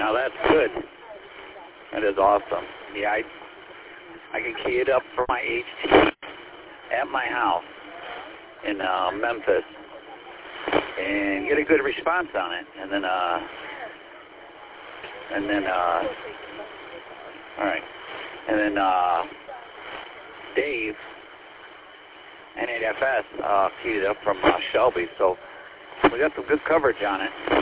Now that's good. That is awesome. Yeah, I can key it up for my HT at my house in Memphis and get a good response on it. And then all right. And then Dave, N8FS, keyed it up from Shelby. So we got some good coverage on it.